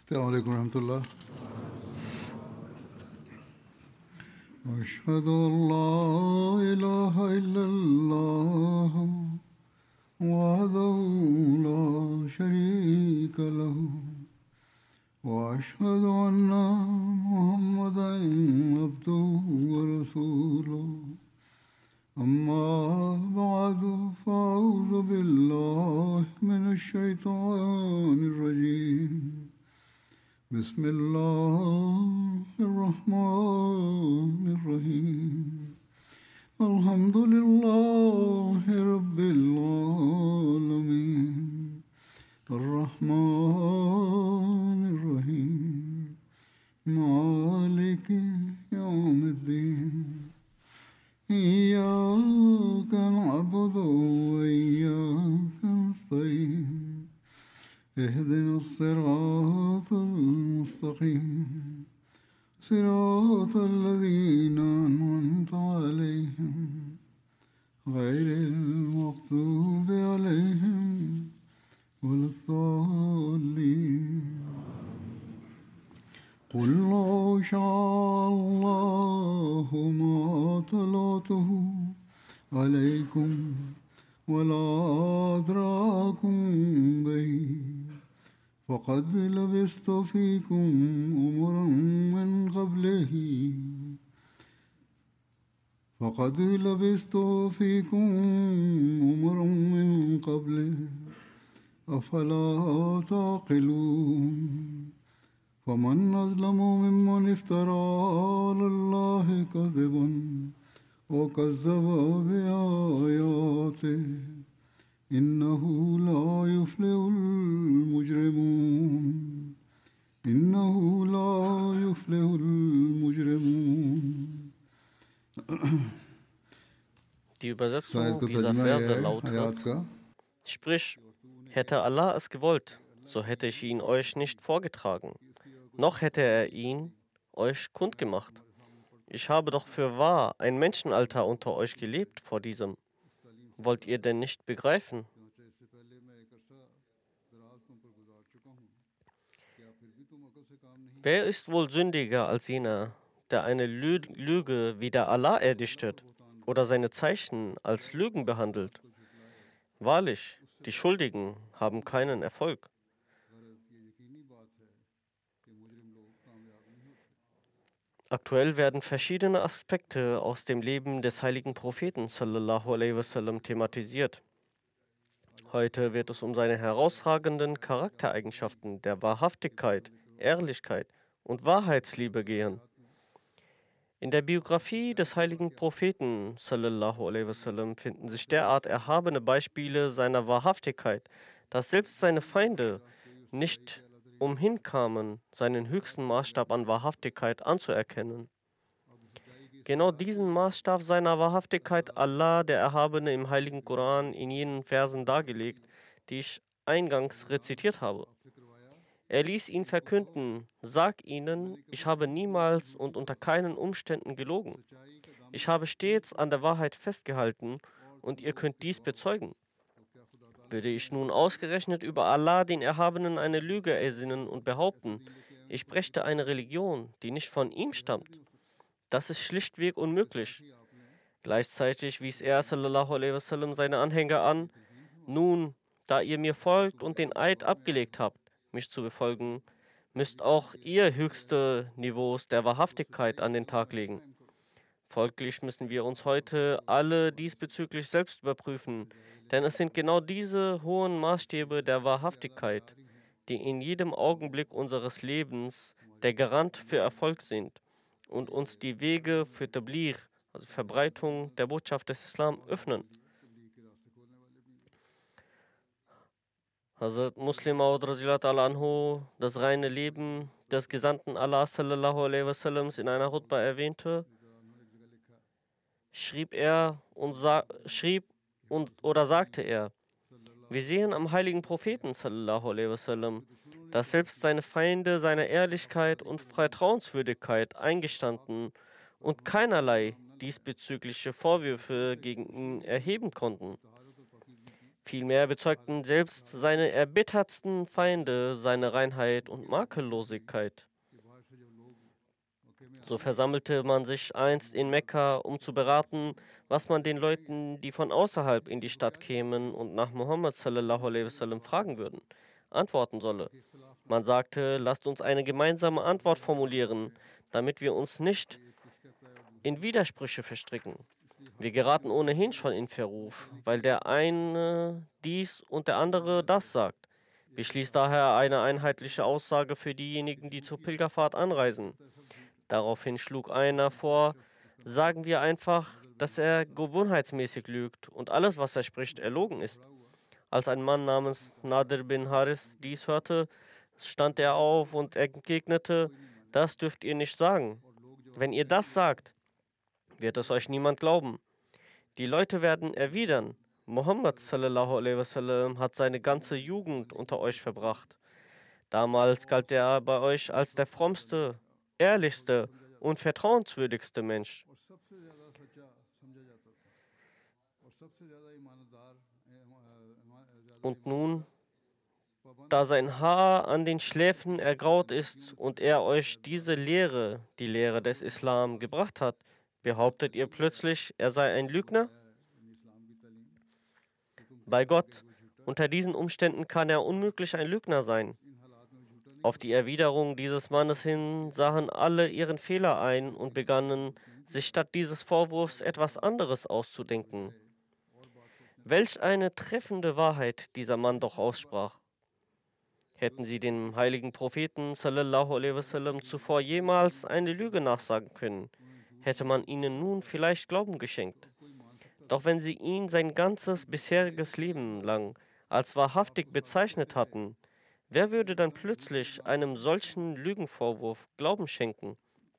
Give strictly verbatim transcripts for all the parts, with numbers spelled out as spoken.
السلام عليكم ورحمة الله. أشهد أن لا إله إلا الله وحده لا شريك له وأشهد أن محمدا عبده ورسوله أما بعد فأعوذ بالله من الشيطان الرجيم بسم الله الرحمن الرحيم الحمد لله رب العالمين الرحمن الرحيم مالك يوم الدين إياك نعبد وإياك نستعين اهدنا الصراط المستقيم صراط الذين أنعمت عليهم غير المغضوب عليهم ولا الضالين قل لو شاء الله ما تلوته عليكم ولا أدراكم به فقد لبثت فيكم أمرا من قبله فقد لبثت فيكم أمرا من قبله أفلا تعقلون فمن أظلم ممن افترى على الله كذبا وكذب بآياته إنه لا يفلح المجرمون إنه لا يفلح المجرمون. Die Übersetzung dieser Verse lautet: Sprich, hätte Allah es gewollt, so hätte ich ihn euch nicht vorgetragen, noch hätte er ihn euch kundgemacht. Ich habe doch für wahr ein Menschenalter unter euch gelebt vor diesem. Wollt ihr denn nicht begreifen? Wer ist wohl sündiger als jener, der eine Lü- Lüge wider Allah erdichtet oder seine Zeichen als Lügen behandelt? Wahrlich, die Schuldigen haben keinen Erfolg. Aktuell werden verschiedene Aspekte aus dem Leben des heiligen Propheten sallallahu alaihi wasallam thematisiert. Heute wird es um seine herausragenden Charaktereigenschaften der Wahrhaftigkeit, Ehrlichkeit und Wahrheitsliebe gehen. In der Biografie des heiligen Propheten sallallahu alaihi wasallam finden sich derart erhabene Beispiele seiner Wahrhaftigkeit, dass selbst seine Feinde nicht umhinkamen, seinen höchsten Maßstab an Wahrhaftigkeit anzuerkennen. Genau diesen Maßstab seiner Wahrhaftigkeit Allah, der Erhabene, im heiligen Koran in jenen Versen dargelegt, die ich eingangs rezitiert habe. Er ließ ihn verkünden: Sag ihnen, ich habe niemals und unter keinen Umständen gelogen. Ich habe stets an der Wahrheit festgehalten und ihr könnt dies bezeugen. Würde ich nun ausgerechnet über Allah, den Erhabenen, eine Lüge ersinnen und behaupten, ich brächte eine Religion, die nicht von ihm stammt? Das ist schlichtweg unmöglich. Gleichzeitig wies er sallallahu alaihi wasallam seine Anhänger an: Nun, da ihr mir folgt und den Eid abgelegt habt, mich zu befolgen, müsst auch ihr höchste Niveaus der Wahrhaftigkeit an den Tag legen. Folglich müssen wir uns heute alle diesbezüglich selbst überprüfen, denn es sind genau diese hohen Maßstäbe der Wahrhaftigkeit, die in jedem Augenblick unseres Lebens der Garant für Erfolg sind und uns die Wege für Tabligh, also Verbreitung der Botschaft des Islam, öffnen. Hazrat Muslim Maud radhiyallahu ta'ala anhu das reine Leben des Gesandten Allah sallallahu alaihi wasallam in einer Hutba erwähnte, schrieb er und sa schrieb und oder sagte er: Wir sehen am heiligen Propheten sallallahu alaihi wasallam, dass selbst seine Feinde seiner Ehrlichkeit und Vertrauenswürdigkeit eingestanden und keinerlei diesbezügliche Vorwürfe gegen ihn erheben konnten. Vielmehr bezeugten selbst seine erbittertsten Feinde seine Reinheit und Makellosigkeit. So versammelte man sich einst in Mekka, um zu beraten, was man den Leuten, die von außerhalb in die Stadt kämen und nach Muhammad sallallahu alaihi wasallam fragen würden, antworten solle. Man sagte, lasst uns eine gemeinsame Antwort formulieren, damit wir uns nicht in Widersprüche verstricken. Wir geraten ohnehin schon in Verruf, weil der eine dies und der andere das sagt. Beschließt daher eine einheitliche Aussage für diejenigen, die zur Pilgerfahrt anreisen. Daraufhin schlug einer vor, sagen wir einfach, dass er gewohnheitsmäßig lügt und alles, was er spricht, erlogen ist. Als ein Mann namens Nadir bin Haris dies hörte, stand er auf und entgegnete, das dürft ihr nicht sagen. Wenn ihr das sagt, wird es euch niemand glauben. Die Leute werden erwidern, Muhammad sallallahu alaihi wasallam hat seine ganze Jugend unter euch verbracht. Damals galt er bei euch als der frommste, ehrlichste und vertrauenswürdigste Mensch. Und nun, da sein Haar an den Schläfen ergraut ist und er euch diese Lehre, die Lehre des Islam, gebracht hat, behauptet ihr plötzlich, er sei ein Lügner? Bei Gott, unter diesen Umständen kann er unmöglich ein Lügner sein. Auf die Erwiderung dieses Mannes hin sahen alle ihren Fehler ein und begannen, sich statt dieses Vorwurfs etwas anderes auszudenken. Welch eine treffende Wahrheit dieser Mann doch aussprach. Hätten sie dem heiligen Propheten sallallahu alaihi wasallam zuvor jemals eine Lüge nachsagen können, hätte man ihnen nun vielleicht Glauben geschenkt. Doch wenn sie ihn sein ganzes bisheriges Leben lang als wahrhaftig bezeichnet hatten, wer würde dann plötzlich einem solchen Lügenvorwurf Glauben schenken?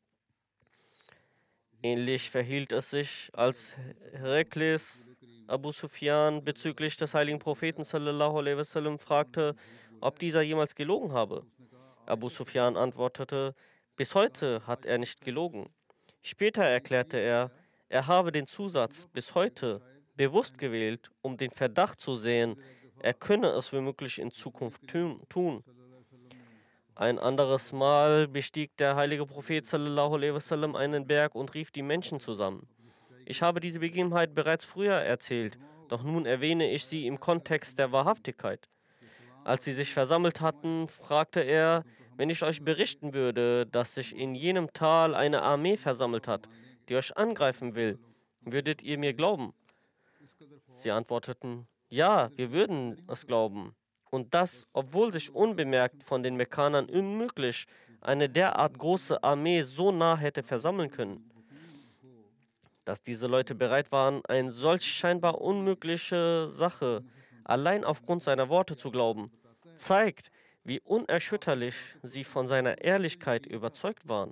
Ähnlich verhielt es sich, als Herakles Abu Sufyan bezüglich des heiligen Propheten sallallahu alaihi wasallam fragte, ob dieser jemals gelogen habe. Abu Sufyan antwortete, bis heute hat er nicht gelogen. Später erklärte er, er habe den Zusatz bis heute bewusst gewählt, um den Verdacht zu säen, er könne es womöglich in Zukunft tun. Ein anderes Mal bestieg der heilige Prophet sallallahu alaihi wasallam einen Berg und rief die Menschen zusammen. Ich habe diese Begebenheit bereits früher erzählt, doch nun erwähne ich sie im Kontext der Wahrhaftigkeit. Als sie sich versammelt hatten, fragte er, wenn ich euch berichten würde, dass sich in jenem Tal eine Armee versammelt hat, die euch angreifen will, würdet ihr mir glauben? Sie antworteten, ja, wir würden es glauben. Und das, obwohl sich unbemerkt von den Mekkanern unmöglich eine derart große Armee so nah hätte versammeln können. Dass diese Leute bereit waren, eine solch scheinbar unmögliche Sache allein aufgrund seiner Worte zu glauben, zeigt, wie unerschütterlich sie von seiner Ehrlichkeit überzeugt waren.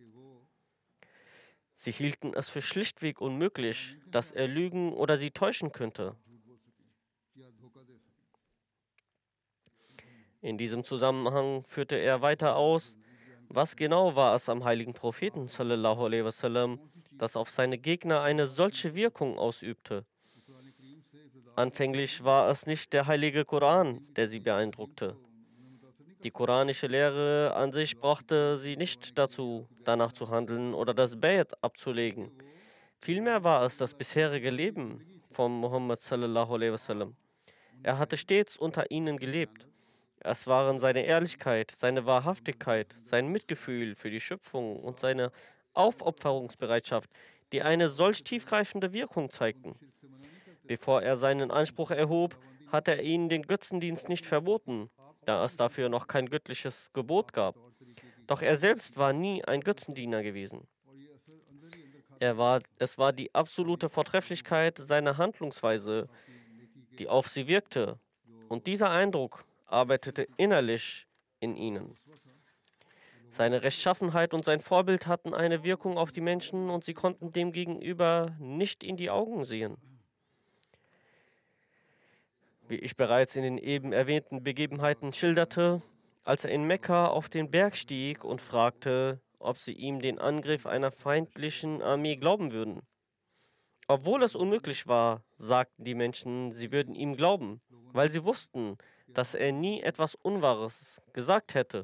Sie hielten es für schlichtweg unmöglich, dass er lügen oder sie täuschen könnte. In diesem Zusammenhang führte er weiter aus, was genau war es am heiligen Propheten sallallahu alaihi wasallam, das auf seine Gegner eine solche Wirkung ausübte. Anfänglich war es nicht der heilige Koran, der sie beeindruckte. Die koranische Lehre an sich brachte sie nicht dazu, danach zu handeln oder das Bayt abzulegen. Vielmehr war es das bisherige Leben von Muhammad sallallahu alaihi wasallam. Er hatte stets unter ihnen gelebt. Es waren seine Ehrlichkeit, seine Wahrhaftigkeit, sein Mitgefühl für die Schöpfung und seine Aufopferungsbereitschaft, die eine solch tiefgreifende Wirkung zeigten. Bevor er seinen Anspruch erhob, hat er ihnen den Götzendienst nicht verboten, da es dafür noch kein göttliches Gebot gab. Doch er selbst war nie ein Götzendiener gewesen. Er war, es war die absolute Vortrefflichkeit seiner Handlungsweise, die auf sie wirkte. Und dieser Eindruck arbeitete innerlich in ihnen. Seine Rechtschaffenheit und sein Vorbild hatten eine Wirkung auf die Menschen und sie konnten dem Gegenüber nicht in die Augen sehen. Wie ich bereits in den eben erwähnten Begebenheiten schilderte, als er in Mekka auf den Berg stieg und fragte, ob sie ihm den Angriff einer feindlichen Armee glauben würden. Obwohl es unmöglich war, sagten die Menschen, sie würden ihm glauben, weil sie wussten, dass er nie etwas Unwahres gesagt hätte.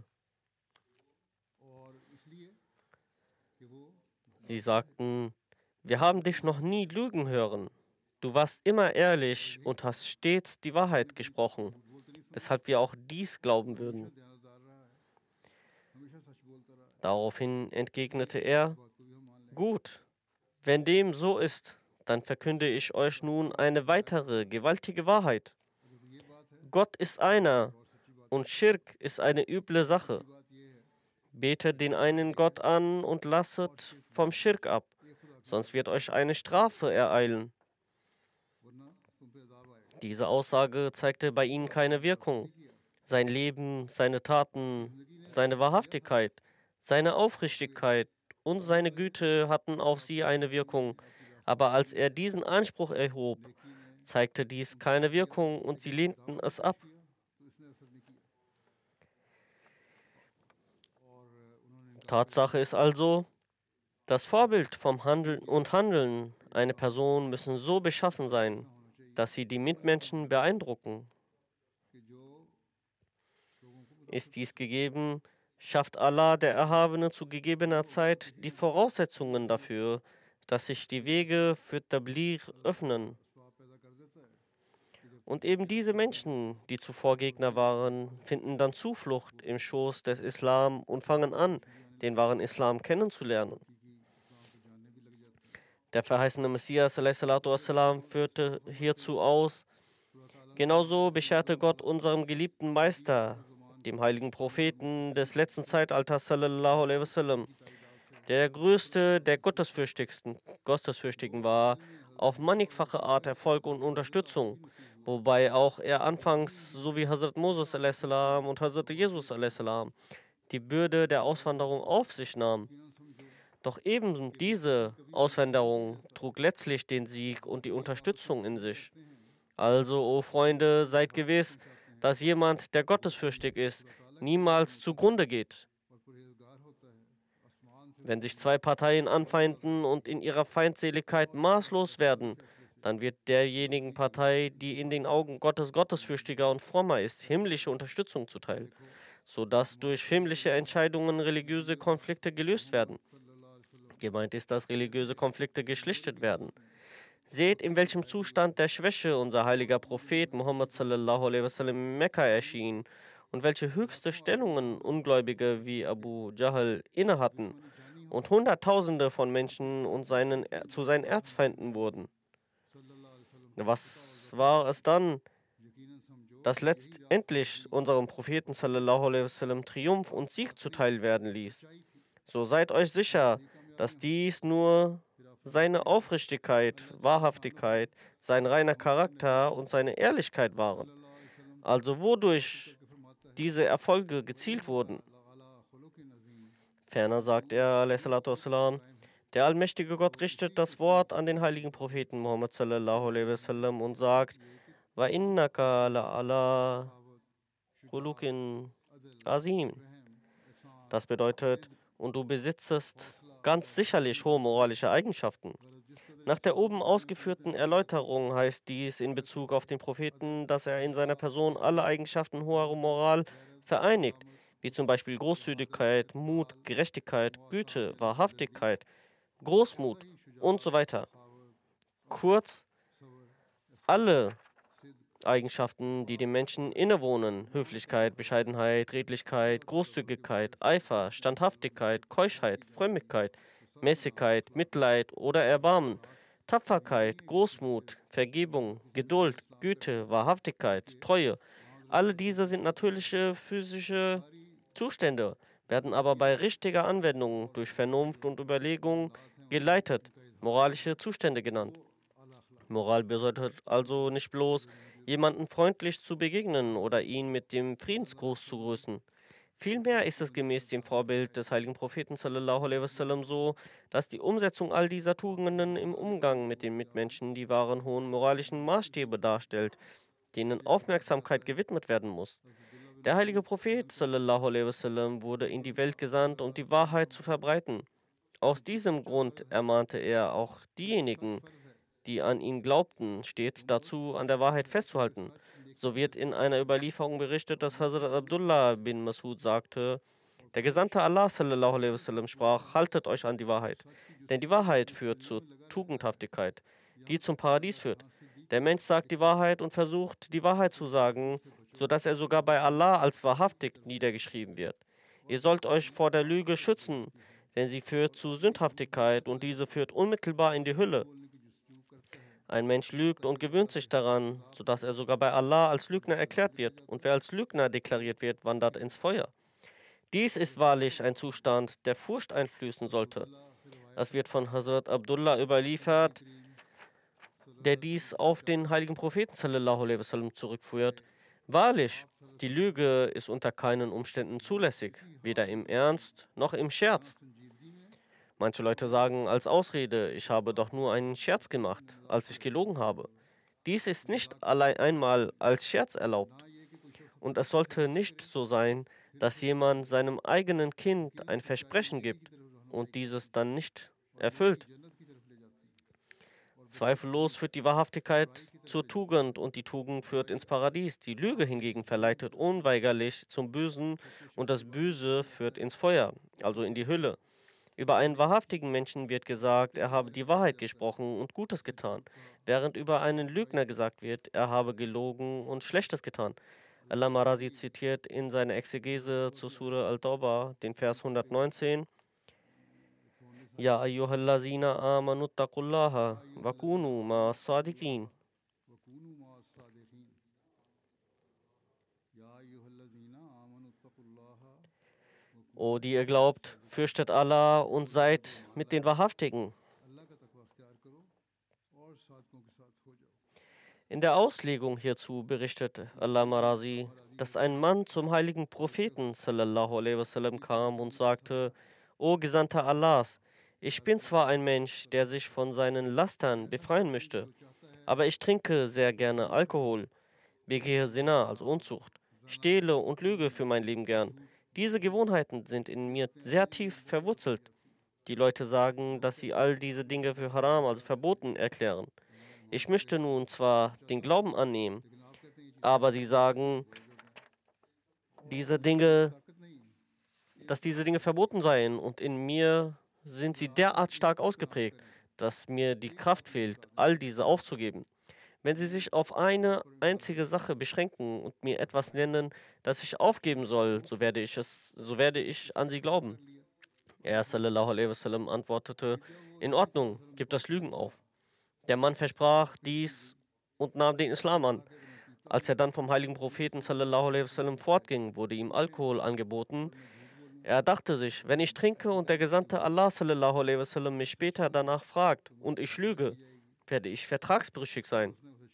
Sie sagten, wir haben dich noch nie lügen hören. Du warst immer ehrlich und hast stets die Wahrheit gesprochen, weshalb wir auch dies glauben würden. Daraufhin entgegnete er, gut, wenn dem so ist, dann verkünde ich euch nun eine weitere gewaltige Wahrheit. Gott ist einer und Schirk ist eine üble Sache. Betet den einen Gott an und lasset vom Schirk ab, sonst wird euch eine Strafe ereilen. Diese Aussage zeigte bei ihnen keine Wirkung. Sein Leben, seine Taten, seine Wahrhaftigkeit, seine Aufrichtigkeit und seine Güte hatten auf sie eine Wirkung. Aber als er diesen Anspruch erhob, zeigte dies keine Wirkung und sie lehnten es ab. Tatsache ist also, das Vorbild vom Handeln und Handeln einer Person müssen so beschaffen sein, dass sie die Mitmenschen beeindrucken. Ist dies gegeben, schafft Allah, der Erhabene, zu gegebener Zeit die Voraussetzungen dafür, dass sich die Wege für Tabligh öffnen. Und eben diese Menschen, die zuvor Gegner waren, finden dann Zuflucht im Schoß des Islam und fangen an, den wahren Islam kennenzulernen. Der verheißene Messias wassalam, führte hierzu aus, genauso bescherte Gott unserem geliebten Meister, dem heiligen Propheten des letzten Zeitalters, sallallahu alaihi wasallam, der größte der Gottesfürchtigsten, Gottesfürchtigen war, auf mannigfache Art Erfolg und Unterstützung, wobei auch er anfangs, so wie Hazrat Moses salam und Hazrat Jesus salam, die Bürde der Auswanderung auf sich nahm. Doch eben diese Auswanderung trug letztlich den Sieg und die Unterstützung in sich. Also, o Freunde, seid gewiss, dass jemand, der gottesfürchtig ist, niemals zugrunde geht. Wenn sich zwei Parteien anfeinden und in ihrer Feindseligkeit maßlos werden, dann wird derjenigen Partei, die in den Augen Gottes gottesfürchtiger und frommer ist, himmlische Unterstützung zuteil, sodass durch himmlische Entscheidungen religiöse Konflikte gelöst werden. Gemeint ist, dass religiöse Konflikte geschlichtet werden. Seht, in welchem Zustand der Schwäche unser heiliger Prophet Muhammad sallallahu alaihi wasallam in Mekka erschien und welche höchste Stellungen Ungläubige wie Abu Jahl innehatten und Hunderttausende von Menschen und seinen, zu seinen Erzfeinden wurden. Was war es dann, das letztendlich unserem Propheten sallallahu alaihi wasallam Triumph und Sieg zuteil werden ließ? So seid euch sicher, dass dies nur seine Aufrichtigkeit, Wahrhaftigkeit, sein reiner Charakter und seine Ehrlichkeit waren. Also wodurch diese Erfolge gezielt wurden. Ferner sagt er, wassalam, der allmächtige Gott richtet das Wort an den heiligen Propheten Muhammad sallallahu alaihi wasallam und sagt, wa innaka la ala khuluqin azim. Das bedeutet, und du besitzest ganz sicherlich hohe moralische Eigenschaften. Nach der oben ausgeführten Erläuterung heißt dies in Bezug auf den Propheten, dass er in seiner Person alle Eigenschaften hoher Moral vereinigt, wie zum Beispiel Großzügigkeit, Mut, Gerechtigkeit, Güte, Wahrhaftigkeit, Großmut und so weiter. Kurz, alle Eigenschaften, die dem Menschen innewohnen: Höflichkeit, Bescheidenheit, Redlichkeit, Großzügigkeit, Eifer, Standhaftigkeit, Keuschheit, Frömmigkeit, Mäßigkeit, Mitleid oder Erbarmen, Tapferkeit, Großmut, Vergebung, Geduld, Güte, Wahrhaftigkeit, Treue. Alle diese sind natürliche physische Zustände, werden aber bei richtiger Anwendung durch Vernunft und Überlegung geleitet, moralische Zustände genannt. Moral bedeutet also nicht bloß, jemanden freundlich zu begegnen oder ihn mit dem Friedensgruß zu grüßen. Vielmehr ist es gemäß dem Vorbild des heiligen Propheten sallallahu alaihi wasallam so, dass die Umsetzung all dieser Tugenden im Umgang mit den Mitmenschen die wahren hohen moralischen Maßstäbe darstellt, denen Aufmerksamkeit gewidmet werden muss. Der heilige Prophet sallallahu alaihi wasallam wurde in die Welt gesandt, um die Wahrheit zu verbreiten. Aus diesem Grund ermahnte er auch diejenigen, die an ihn glaubten, stets dazu, an der Wahrheit festzuhalten. So wird in einer Überlieferung berichtet, dass Hazrat Abdullah bin Masud sagte, der Gesandte Allah sallallahu alaihi wasallam sprach, haltet euch an die Wahrheit, denn die Wahrheit führt zur Tugendhaftigkeit, die zum Paradies führt. Der Mensch sagt die Wahrheit und versucht, die Wahrheit zu sagen, sodass er sogar bei Allah als wahrhaftig niedergeschrieben wird. Ihr sollt euch vor der Lüge schützen, denn sie führt zu Sündhaftigkeit und diese führt unmittelbar in die Hölle. Ein Mensch lügt und gewöhnt sich daran, sodass er sogar bei Allah als Lügner erklärt wird. Und wer als Lügner deklariert wird, wandert ins Feuer. Dies ist wahrlich ein Zustand, der Furcht einflößen sollte. Es wird von Hazrat Abdullah überliefert, der dies auf den heiligen Propheten sallallahu alaihi wasallam zurückführt. Wahrlich, die Lüge ist unter keinen Umständen zulässig, weder im Ernst noch im Scherz. Manche Leute sagen als Ausrede, ich habe doch nur einen Scherz gemacht, als ich gelogen habe. Dies ist nicht allein einmal als Scherz erlaubt. Und es sollte nicht so sein, dass jemand seinem eigenen Kind ein Versprechen gibt und dieses dann nicht erfüllt. Zweifellos führt die Wahrhaftigkeit zur Tugend und die Tugend führt ins Paradies. Die Lüge hingegen verleitet unweigerlich zum Bösen und das Böse führt ins Feuer, also in die Hölle. Über einen wahrhaftigen Menschen wird gesagt, er habe die Wahrheit gesprochen und Gutes getan, während über einen Lügner gesagt wird, er habe gelogen und Schlechtes getan. Allama Razi zitiert in seiner Exegese zur Surah Al-Tawbah den Vers hundertneunzehn: Ja ayyuhallazina amanu taqullaha wa kunu ma sadiqin. O die ihr glaubt, fürchtet Allah und seid mit den Wahrhaftigen. In der Auslegung hierzu berichtet Allama Razi, dass ein Mann zum heiligen Propheten sallallahu alaihi wasallam kam und sagte: O Gesandter Allahs, ich bin zwar ein Mensch, der sich von seinen Lastern befreien möchte, aber ich trinke sehr gerne Alkohol, begehe Zina, also Unzucht, stehle und lüge für mein Leben gern. Diese Gewohnheiten sind in mir sehr tief verwurzelt. Die Leute sagen, dass sie all diese Dinge für haram, also verboten, erklären. Ich möchte nun zwar den Glauben annehmen, aber sie sagen, diese Dinge, dass diese Dinge verboten seien und in mir sind sie derart stark ausgeprägt, dass mir die Kraft fehlt, all diese aufzugeben. Wenn sie sich auf eine einzige Sache beschränken und mir etwas nennen, das ich aufgeben soll, so werde ich es, so werde ich an sie glauben. Er sallallahu alaihi wasallam antwortete: In Ordnung, gib das Lügen auf. Der Mann versprach dies und nahm den Islam an. Als er dann vom heiligen Propheten sallallahu alaihi wasallam fortging, wurde ihm Alkohol angeboten. Er dachte sich, wenn ich trinke und der Gesandte Allah sallallahu alaihi wasallam mich später danach fragt und ich lüge, werde ich vertragsbrüchig sein.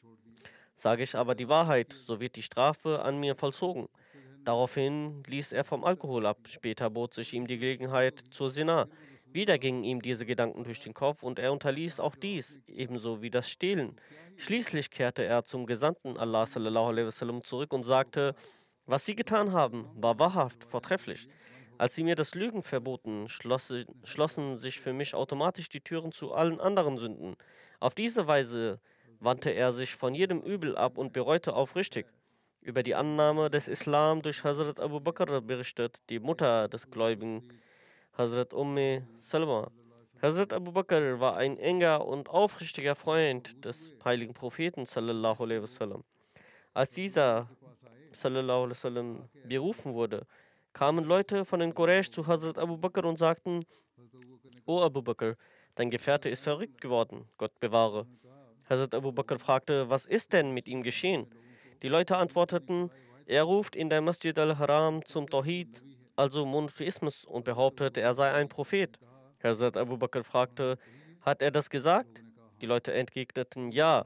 Sage ich aber die Wahrheit, so wird die Strafe an mir vollzogen. Daraufhin ließ er vom Alkohol ab. Später bot sich ihm die Gelegenheit zur Zina. Wieder gingen ihm diese Gedanken durch den Kopf und er unterließ auch dies, ebenso wie das Stehlen. Schließlich kehrte er zum Gesandten Allah sallallahu alaihi wasallam zurück und sagte: Was Sie getan haben, war wahrhaft vortrefflich. Als Sie mir das Lügen verboten, schloss, schlossen sich für mich automatisch die Türen zu allen anderen Sünden. Auf diese Weise wandte er sich von jedem Übel ab und bereute aufrichtig. Über die Annahme des Islam durch Hazrat Abu Bakr berichtet die Mutter des Gläubigen, Hazrat Umme Salma. Hazrat Abu Bakr war ein enger und aufrichtiger Freund des heiligen Propheten sallallahu alaihi wasallam. Als dieser sallallahu alaihi wasallam berufen wurde, kamen Leute von den Quraysh zu Hazrat Abu Bakr und sagten: O Abu Bakr, dein Gefährte ist verrückt geworden, Gott bewahre. Hazrat Abu Bakr fragte: Was ist denn mit ihm geschehen? Die Leute antworteten: Er ruft in der Masjid al-Haram zum Tawhid, also Monotheismus, und behauptet, er sei ein Prophet. Hazrat Abu Bakr fragte: Hat er das gesagt? Die Leute entgegneten: Ja.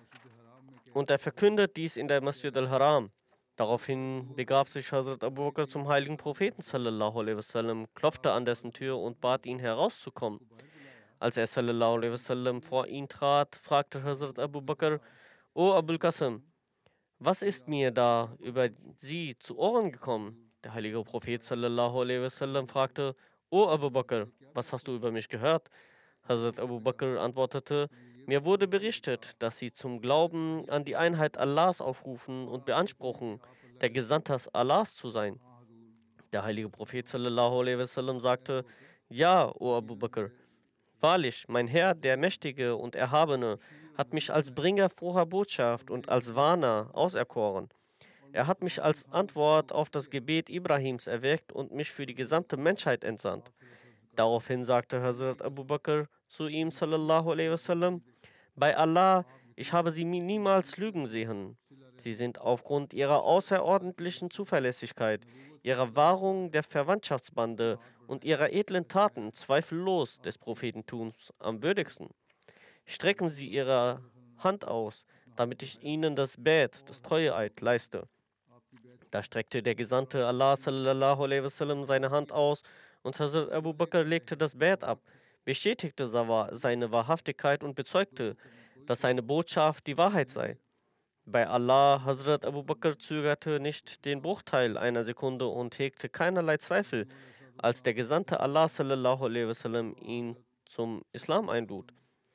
Und er verkündet dies in der Masjid al-Haram. Daraufhin begab sich Hazrat Abu Bakr zum heiligen Propheten sallallahu alaihi wasallam, klopfte an dessen Tür und bat ihn herauszukommen. Als er sallallahu alaihi wasallam vor ihn trat, fragte Hazrat Abu Bakr: O Abul Qasim, was ist mir da über Sie zu Ohren gekommen? Der heilige Prophet sallallahu alaihi wasallam fragte: O Abu Bakr, was hast du über mich gehört? Hazrat Abu Bakr antwortete: Mir wurde berichtet, dass sie zum Glauben an die Einheit Allahs aufrufen und beanspruchen, der Gesandte Allahs zu sein. Der heilige Prophet sallallahu alaihi wasallam sagte: Ja, o Abu Bakr, wahrlich, mein Herr, der Mächtige und Erhabene, hat mich als Bringer froher Botschaft und als Warner auserkoren. Er hat mich als Antwort auf das Gebet Ibrahims erweckt und mich für die gesamte Menschheit entsandt. Daraufhin sagte Hazrat Abu Bakr zu ihm sallallahu alaihi wasallam: Bei Allah, ich habe sie niemals lügen sehen. Sie sind aufgrund ihrer außerordentlichen Zuverlässigkeit, ihrer Wahrung der Verwandtschaftsbande und ihrer edlen Taten zweifellos des Prophetentums am würdigsten. Strecken Sie Ihre Hand aus, damit ich Ihnen das Bett, das Treueeid, leiste. Da streckte der Gesandte Allah sallallahu alaihi wasallam seine Hand aus und Hazrat Abu Bakr legte das Bett ab, bestätigte seine Wahrhaftigkeit und bezeugte, dass seine Botschaft die Wahrheit sei. Bei Allah, Hazrat Abu Bakr zögerte nicht den Bruchteil einer Sekunde und hegte keinerlei Zweifel, als der Gesandte Allah sallallahu alaihi wasallam ihn zum Islam einlud.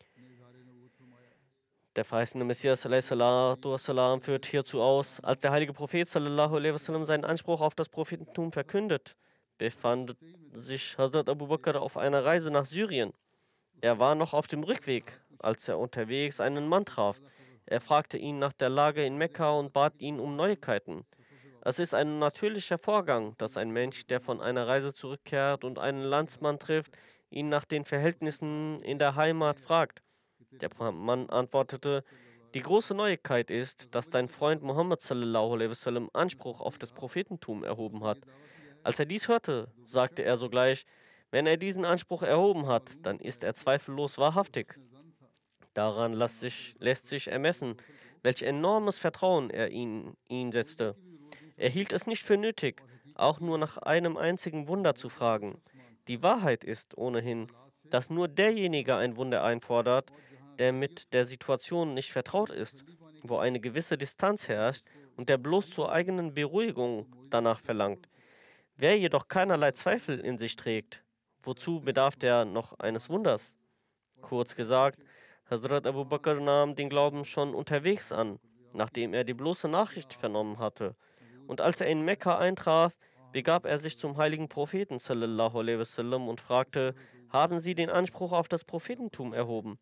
Der verheißene Messias wassalam, führt hierzu aus: Als der heilige Prophet sallallahu alaihi wasallam seinen Anspruch auf das Prophetentum verkündet, befand sich Hazrat Abu Bakr auf einer Reise nach Syrien. Er war noch auf dem Rückweg, als er unterwegs einen Mann traf. Er fragte ihn nach der Lage in Mekka und bat ihn um Neuigkeiten. Es ist ein natürlicher Vorgang, dass ein Mensch, der von einer Reise zurückkehrt und einen Landsmann trifft, ihn nach den Verhältnissen in der Heimat fragt. Der Mann antwortete: Die große Neuigkeit ist, dass dein Freund Muhammad sallallahu alaihi wasallam Anspruch auf das Prophetentum erhoben hat. Als er dies hörte, sagte er sogleich: Wenn er diesen Anspruch erhoben hat, dann ist er zweifellos wahrhaftig. Daran lässt sich, lässt sich ermessen, welch enormes Vertrauen er in ihn setzte. Er hielt es nicht für nötig, auch nur nach einem einzigen Wunder zu fragen. Die Wahrheit ist ohnehin, dass nur derjenige ein Wunder einfordert, der mit der Situation nicht vertraut ist, wo eine gewisse Distanz herrscht und der bloß zur eigenen Beruhigung danach verlangt. Wer jedoch keinerlei Zweifel in sich trägt, wozu bedarf der noch eines Wunders? Kurz gesagt, Hazrat Abu Bakr nahm den Glauben schon unterwegs an, nachdem er die bloße Nachricht vernommen hatte. Und als er in Mekka eintraf, begab er sich zum heiligen Propheten sallallahu alaihi wasallam und fragte: Haben Sie den Anspruch auf das Prophetentum erhoben?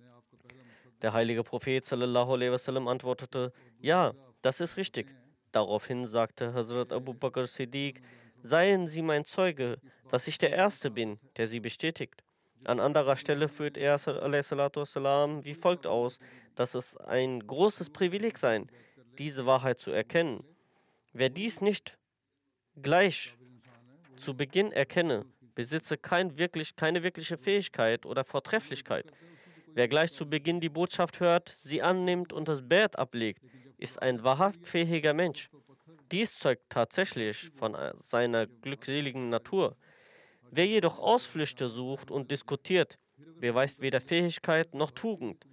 Der heilige Prophet sallallahu alaihi wasallam antwortete: Ja, das ist richtig. Daraufhin sagte Hazrat Abu Bakr Siddiq: Seien Sie mein Zeuge, dass ich der Erste bin, der Sie bestätigt. An anderer Stelle führt er wassalam, wie folgt aus, dass es ein großes Privileg sei, diese Wahrheit zu erkennen. Wer dies nicht gleich zu Beginn erkenne, besitze kein wirklich, keine wirkliche Fähigkeit oder Vortrefflichkeit. Wer gleich zu Beginn die Botschaft hört, sie annimmt und das Bett ablegt, ist ein wahrhaft fähiger Mensch. Dies zeugt tatsächlich von seiner glückseligen Natur. Wer jedoch Ausflüchte sucht und diskutiert, beweist weder Fähigkeit noch Tugend.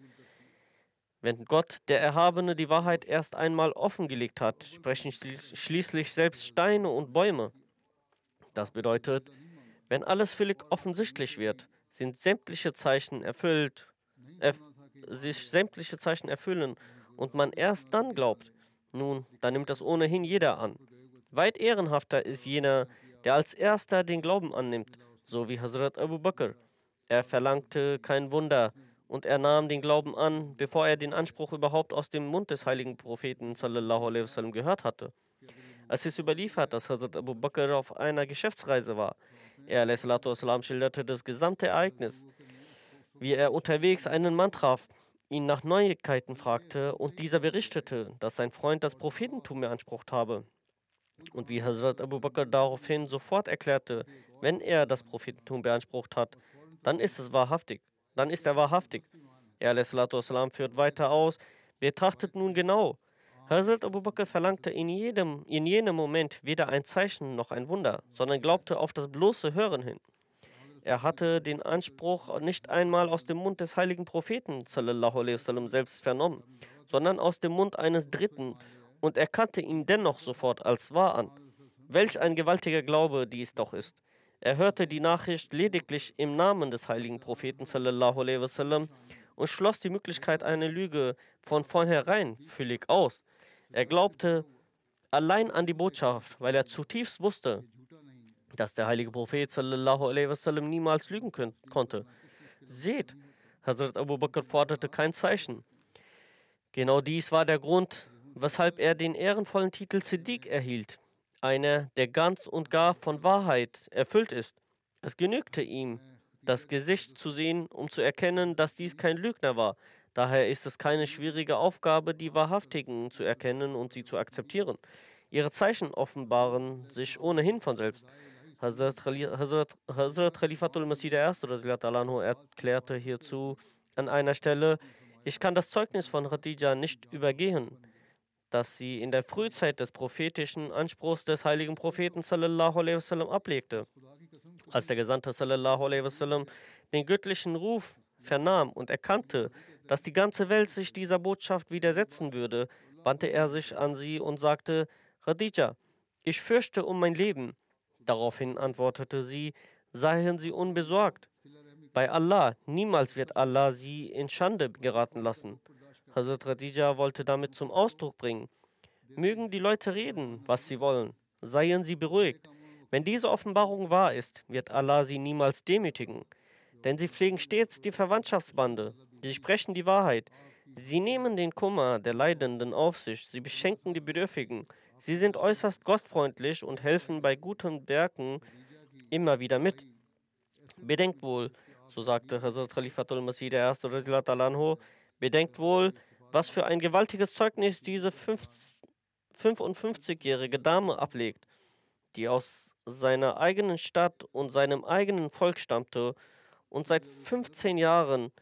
Wenn Gott, der Erhabene, die Wahrheit erst einmal offengelegt hat, sprechen schließlich selbst Steine und Bäume. Das bedeutet, wenn alles völlig offensichtlich wird, sind sämtliche Zeichen erfüllt, erf sich sämtliche Zeichen erfüllen und man erst dann glaubt, nun, dann nimmt das ohnehin jeder an. Weit ehrenhafter ist jener, der als erster den Glauben annimmt, so wie Hazrat Abu Bakr. Er verlangte kein Wunder und er nahm den Glauben an, bevor er den Anspruch überhaupt aus dem Mund des heiligen Propheten sallallahu alaihi wasallam gehört hatte. Es ist überliefert, dass Hazrat Abu Bakr auf einer Geschäftsreise war. Er wassalam, schilderte das gesamte Ereignis, wie er unterwegs einen Mann traf, ihn nach Neuigkeiten fragte und dieser berichtete, dass sein Freund das Prophetentum beansprucht habe. Und wie Hazrat Abu Bakr daraufhin sofort erklärte, wenn er das Prophetentum beansprucht hat, dann ist es wahrhaftig, dann ist er wahrhaftig. Er wassalam, führt weiter aus: Betrachtet nun genau. Hazrat Abu Bakr verlangte in, jedem, in jenem Moment weder ein Zeichen noch ein Wunder, sondern glaubte auf das bloße Hören hin. Er hatte den Anspruch nicht einmal aus dem Mund des heiligen Propheten sallallahu alaihi wasallam selbst vernommen, sondern aus dem Mund eines Dritten und erkannte ihn dennoch sofort als wahr an. Welch ein gewaltiger Glaube dies doch ist. Er hörte die Nachricht lediglich im Namen des heiligen Propheten sallallahu alaihi wasallam und schloss die Möglichkeit einer Lüge von vornherein völlig aus. Er glaubte allein an die Botschaft, weil er zutiefst wusste, dass der heilige Prophet sallallahu alaihi wasallam niemals lügen könnt, konnte. Seht, Hazrat Abu Bakr forderte kein Zeichen. Genau dies war der Grund, weshalb er den ehrenvollen Titel Siddiq erhielt, einer, der ganz und gar von Wahrheit erfüllt ist. Es genügte ihm, das Gesicht zu sehen, um zu erkennen, dass dies kein Lügner war. Daher ist es keine schwierige Aufgabe, die Wahrhaftigen zu erkennen und sie zu akzeptieren. Ihre Zeichen offenbaren sich ohnehin von selbst. Hazrat, Khali- Hazrat, Hazrat Khalifatul Masih der Erste erklärte hierzu an einer Stelle: Ich kann das Zeugnis von Khadija nicht übergehen, das sie in der Frühzeit des prophetischen Anspruchs des heiligen Propheten sallallahu alaihi wasallam ablegte. Als der Gesandte sallallahu alaihi wasallam den göttlichen Ruf vernahm und erkannte, dass die ganze Welt sich dieser Botschaft widersetzen würde, wandte er sich an sie und sagte: Khadija, ich fürchte um mein Leben. Daraufhin antwortete sie: Seien Sie unbesorgt. Bei Allah, niemals wird Allah sie in Schande geraten lassen. Hazrat Khadija wollte damit zum Ausdruck bringen: Mögen die Leute reden, was sie wollen. Seien sie beruhigt. Wenn diese Offenbarung wahr ist, wird Allah sie niemals demütigen. Denn sie pflegen stets die Verwandtschaftsbande. Sie sprechen die Wahrheit. Sie nehmen den Kummer der Leidenden auf sich. Sie beschenken die Bedürftigen. Sie sind äußerst gastfreundlich und helfen bei guten Werken immer wieder mit. Bedenkt wohl, so sagte Hazrat Khalifatul Masih der Erste, bedenkt wohl, was für ein gewaltiges Zeugnis diese fünfundfünfzigjährige Dame ablegt, die aus seiner eigenen Stadt und seinem eigenen Volk stammte und seit fünfzehn Jahren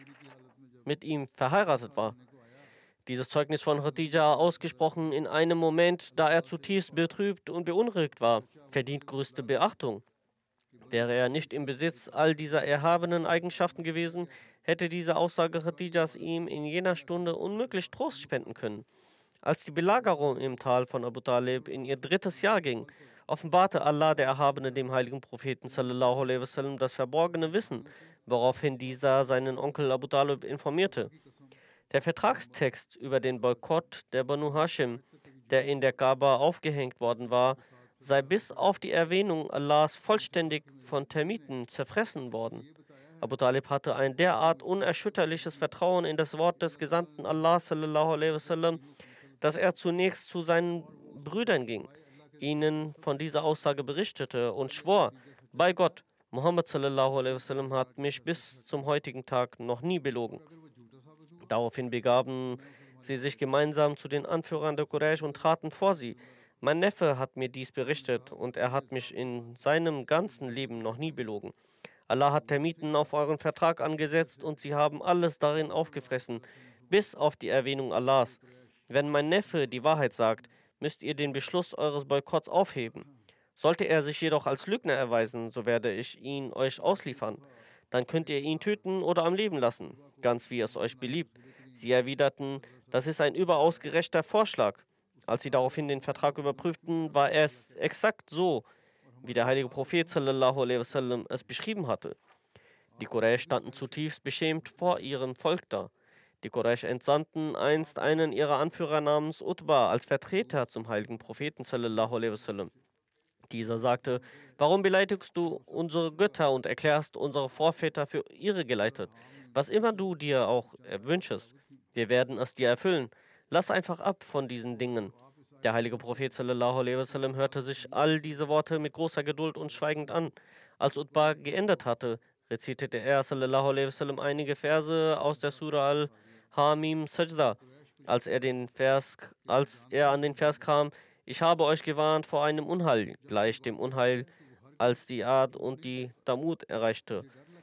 mit ihm verheiratet war. Dieses Zeugnis von Khadija, ausgesprochen in einem Moment, da er zutiefst betrübt und beunruhigt war, verdient größte Beachtung. Wäre er nicht im Besitz all dieser erhabenen Eigenschaften gewesen, hätte diese Aussage Khadijas ihm in jener Stunde unmöglich Trost spenden können. Als die Belagerung im Tal von Abu Talib in ihr drittes Jahr ging, offenbarte Allah der Erhabene dem heiligen Propheten sallallahu alaihi wasallam das verborgene Wissen, woraufhin dieser seinen Onkel Abu Talib informierte. Der Vertragstext über den Boykott der Banu Hashim, der in der Kaaba aufgehängt worden war, sei bis auf die Erwähnung Allahs vollständig von Termiten zerfressen worden. Abu Talib hatte ein derart unerschütterliches Vertrauen in das Wort des Gesandten Allah sallallahu alaihi wasallam, dass er zunächst zu seinen Brüdern ging, ihnen von dieser Aussage berichtete und schwor: Bei Gott, Muhammad sallallahu alaihi wasallam hat mich bis zum heutigen Tag noch nie belogen. Daraufhin begaben sie sich gemeinsam zu den Anführern der Quraysh und traten vor sie. Mein Neffe hat mir dies berichtet und er hat mich in seinem ganzen Leben noch nie belogen. Allah hat Termiten auf euren Vertrag angesetzt und sie haben alles darin aufgefressen, bis auf die Erwähnung Allahs. Wenn mein Neffe die Wahrheit sagt, müsst ihr den Beschluss eures Boykotts aufheben. Sollte er sich jedoch als Lügner erweisen, so werde ich ihn euch ausliefern. Dann könnt ihr ihn töten oder am Leben lassen, ganz wie es euch beliebt. Sie erwiderten: Das ist ein überaus gerechter Vorschlag. Als sie daraufhin den Vertrag überprüften, war es exakt so, wie der heilige Prophet sallallahu alaihi wasallam es beschrieben hatte. Die Quraysh standen zutiefst beschämt vor ihrem Volk da. Die Quraysh entsandten einst einen ihrer Anführer namens Utba als Vertreter zum heiligen Propheten sallallahu alaihi wasallam. Dieser sagte: Warum beleidigst du unsere Götter und erklärst unsere Vorväter für irregeleitet? Was immer du dir auch wünschest, wir werden es dir erfüllen. Lass einfach ab von diesen Dingen. Der heilige Prophet sallallahu alaihi wasallam hörte sich all diese Worte mit großer Geduld und schweigend an. Als Utba geendet hatte, rezitierte er sallallahu alaihi wasallam einige Verse aus der Surah Al-Hamim Sajda. Als er, den Vers, als er an den Vers kam: Ich habe euch gewarnt vor einem Unheil, gleich dem Unheil, als die Ad und die Tamud erreichte.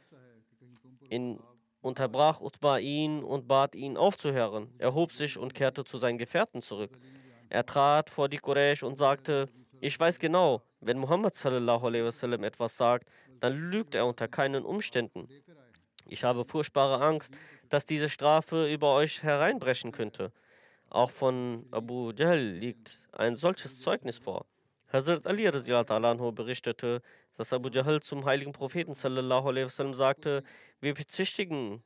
In unterbrach Utba ihn und bat ihn aufzuhören. Er hob sich und kehrte zu seinen Gefährten zurück. Er trat vor die Quraysh und sagte: Ich weiß genau, wenn Muhammad sallallahu alaihi wasallam etwas sagt, dann lügt er unter keinen Umständen. Ich habe furchtbare Angst, dass diese Strafe über euch hereinbrechen könnte. Auch von Abu Jahl liegt ein solches Zeugnis vor. Hazrat Ali anhu berichtete, dass Abu Jahl zum heiligen Propheten sallallahu alaihi wasallam sagte: Wir bezichtigen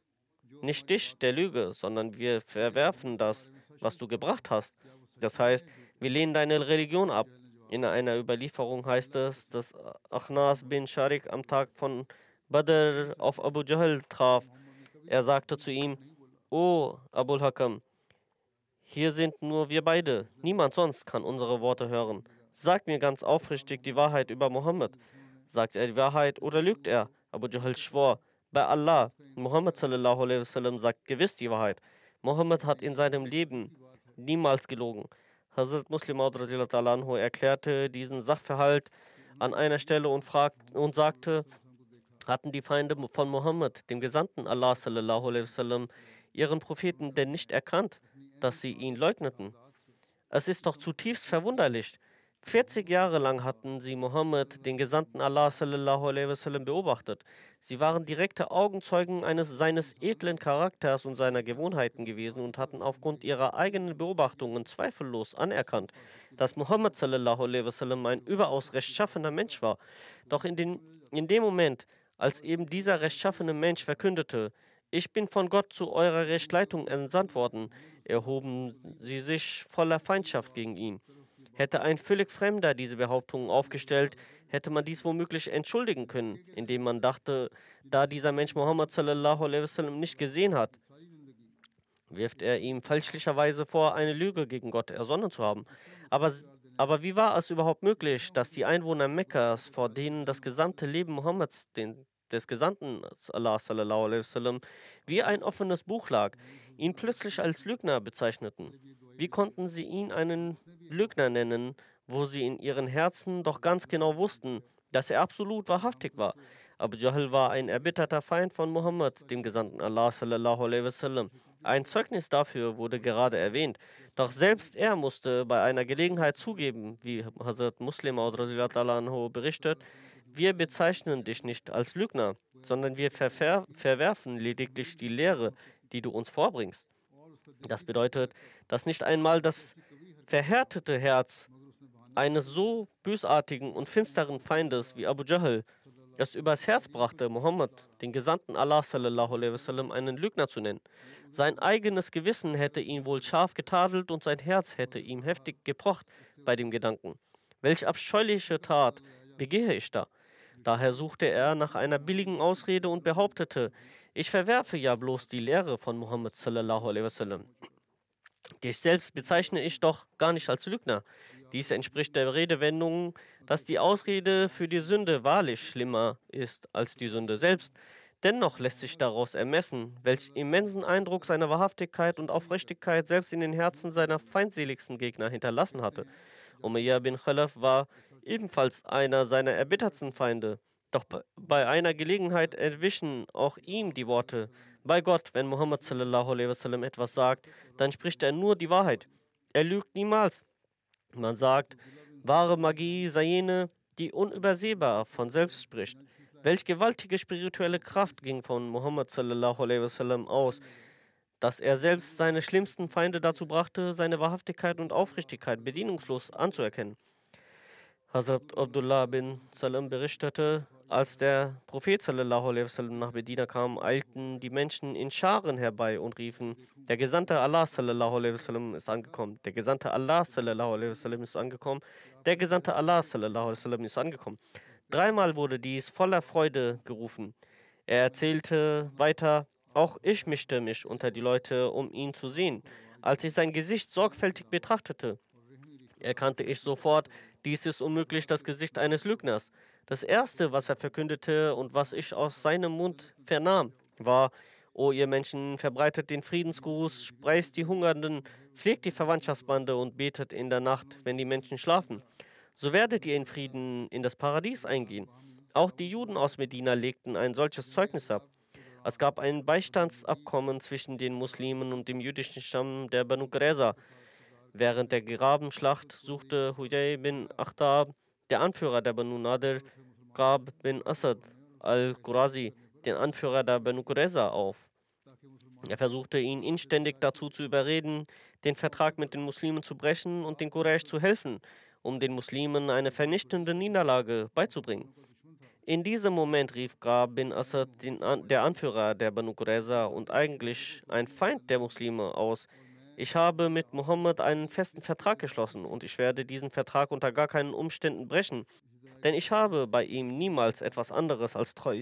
nicht dich der Lüge, sondern wir verwerfen das, was du gebracht hast. Das heißt, wir lehnen deine Religion ab. In einer Überlieferung heißt es, dass Achnas bin Sharik am Tag von Badr auf Abu Jahl traf. Er sagte zu ihm: O Abul Hakam, hier sind nur wir beide. Niemand sonst kann unsere Worte hören. Sag mir ganz aufrichtig die Wahrheit über Mohammed. Sagt er die Wahrheit oder lügt er? Abu Jahl schwor bei Allah. Muhammad sallallahu alaihi wasallam sagt gewiss die Wahrheit. Mohammed hat in seinem Leben niemals gelogen. Hazrat Muslim Maud radhiyallahu anhu erklärte diesen Sachverhalt an einer Stelle und, fragt, und sagte: Hatten die Feinde von Mohammed, dem Gesandten Allah sallallahu alaihi wasallam, ihren Propheten denn nicht erkannt, dass sie ihn leugneten? Es ist doch zutiefst verwunderlich. vierzig Jahre lang hatten sie Mohammed, den Gesandten Allah sallallahu alaihi wasallam, beobachtet. Sie waren direkte Augenzeugen eines seines edlen Charakters und seiner Gewohnheiten gewesen und hatten aufgrund ihrer eigenen Beobachtungen zweifellos anerkannt, dass Mohammed sallallahu alaihi wasallam ein überaus rechtschaffener Mensch war. Doch in, den, in dem Moment, als eben dieser rechtschaffene Mensch verkündete: Ich bin von Gott zu eurer Rechtleitung entsandt worden, erhoben sie sich voller Feindschaft gegen ihn. Hätte ein völlig Fremder diese Behauptungen aufgestellt, hätte man dies womöglich entschuldigen können, indem man dachte, da dieser Mensch Mohammed sallallahu alaihi wasallam nicht gesehen hat, wirft er ihm fälschlicherweise vor, eine Lüge gegen Gott ersonnen zu haben. Aber, aber wie war es überhaupt möglich, dass die Einwohner Mekkas, vor denen das gesamte Leben Mohammeds, den, des Gesandten Allah sallallahu alaihi wasallam, wie ein offenes Buch lag, ihn plötzlich als Lügner bezeichneten? Wie konnten sie ihn einen Lügner nennen, wo sie in ihren Herzen doch ganz genau wussten, dass er absolut wahrhaftig war? Abu Jahl war ein erbitterter Feind von Mohammed, dem Gesandten Allah sallallahu alaihi wasallam. Ein Zeugnis dafür wurde gerade erwähnt. Doch selbst er musste bei einer Gelegenheit zugeben, wie Hazrat Muslim Maud radhiyallahu anhu berichtet: Wir bezeichnen dich nicht als Lügner, sondern wir verver verwerfen lediglich die Lehre, die du uns vorbringst. Das bedeutet, dass nicht einmal das verhärtete Herz eines so bösartigen und finsteren Feindes wie Abu Jahl es übers Herz brachte, Mohammed, den Gesandten Allah sallallahu alaihi wasallam, einen Lügner zu nennen. Sein eigenes Gewissen hätte ihn wohl scharf getadelt und sein Herz hätte ihm heftig gepocht bei dem Gedanken: Welch abscheuliche Tat begehe ich da? Daher suchte er nach einer billigen Ausrede und behauptete: Ich verwerfe ja bloß die Lehre von Mohammed sallallahu alaihi wasallam. Dich selbst bezeichne ich doch gar nicht als Lügner. Dies entspricht der Redewendung, dass die Ausrede für die Sünde wahrlich schlimmer ist als die Sünde selbst. Dennoch lässt sich daraus ermessen, welch immensen Eindruck seine Wahrhaftigkeit und Aufrichtigkeit selbst in den Herzen seiner feindseligsten Gegner hinterlassen hatte. Umayyah bin Khalaf war ebenfalls einer seiner erbittertsten Feinde. Doch bei einer Gelegenheit entwischen auch ihm die Worte: Bei Gott, wenn Mohammed sallallahu alaihi wasallam etwas sagt, dann spricht er nur die Wahrheit. Er lügt niemals. Man sagt, wahre Magie sei jene, die unübersehbar von selbst spricht. Welch gewaltige spirituelle Kraft ging von Mohammed sallallahu alaihi wasallam aus, dass er selbst seine schlimmsten Feinde dazu brachte, seine Wahrhaftigkeit und Aufrichtigkeit bedienungslos anzuerkennen. Hazrat Abdullah bin Salam berichtete: Als der Prophet sallallahu alaihi wasallam nach Medina kam, eilten die Menschen in Scharen herbei und riefen: Der Gesandte Allah sallallahu alaihi wasallam ist angekommen. Der Gesandte Allah sallallahu alaihi wasallam ist angekommen. Der Gesandte Allah sallallahu alaihi wasallam ist angekommen. Dreimal wurde dies voller Freude gerufen. Er erzählte weiter: Auch ich mischte mich unter die Leute, um ihn zu sehen. Als ich sein Gesicht sorgfältig betrachtete, erkannte ich sofort, dies ist unmöglich das Gesicht eines Lügners. Das Erste, was er verkündete und was ich aus seinem Mund vernahm, war: O ihr Menschen, verbreitet den Friedensgruß, speist die Hungernden, pflegt die Verwandtschaftsbande und betet in der Nacht, wenn die Menschen schlafen. So werdet ihr in Frieden in das Paradies eingehen. Auch die Juden aus Medina legten ein solches Zeugnis ab. Es gab ein Beistandsabkommen zwischen den Muslimen und dem jüdischen Stamm der Banu Qurayza. Während der Grabenschlacht suchte Huyay bin Akhtab, der Anführer der Banu Nadir, Qab bin Asad al-Qurazi, den Anführer der Banu Qurayza, auf. Er versuchte ihn inständig dazu zu überreden, den Vertrag mit den Muslimen zu brechen und den Quraysh zu helfen, um den Muslimen eine vernichtende Niederlage beizubringen. In diesem Moment rief Qa bin Asad, den An der Anführer der Banu Qurayza und eigentlich ein Feind der Muslime, aus: Ich habe mit Mohammed einen festen Vertrag geschlossen und ich werde diesen Vertrag unter gar keinen Umständen brechen, denn ich habe bei ihm niemals etwas anderes als, Treu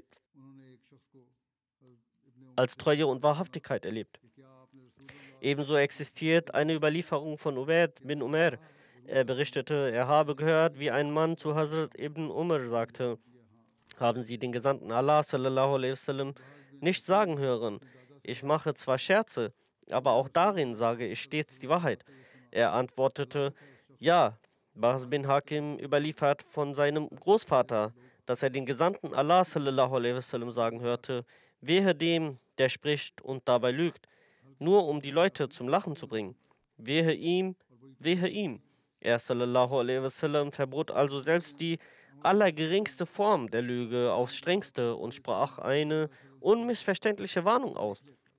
als Treue und Wahrhaftigkeit erlebt. Ebenso existiert eine Überlieferung von Ubayd bin Umar. Er berichtete, er habe gehört, wie ein Mann zu Hazrat ibn Umar sagte: Haben Sie den Gesandten Allah sallallahu alaihi wasallam nicht sagen hören: Ich mache zwar Scherze, aber auch darin sage ich stets die Wahrheit. Er antwortete: Ja. Bahs bin Hakim überliefert von seinem Großvater, dass er den Gesandten Allah sallallahu alaihi wasallam sagen hörte: Wehe dem, der spricht und dabei lügt, nur um die Leute zum Lachen zu bringen. Wehe ihm, wehe ihm. Er sallallahu alaihi wasallam verbot also selbst die allergeringste Form der Lüge aufs Strengste und sprach eine unmissverständliche Warnung aus.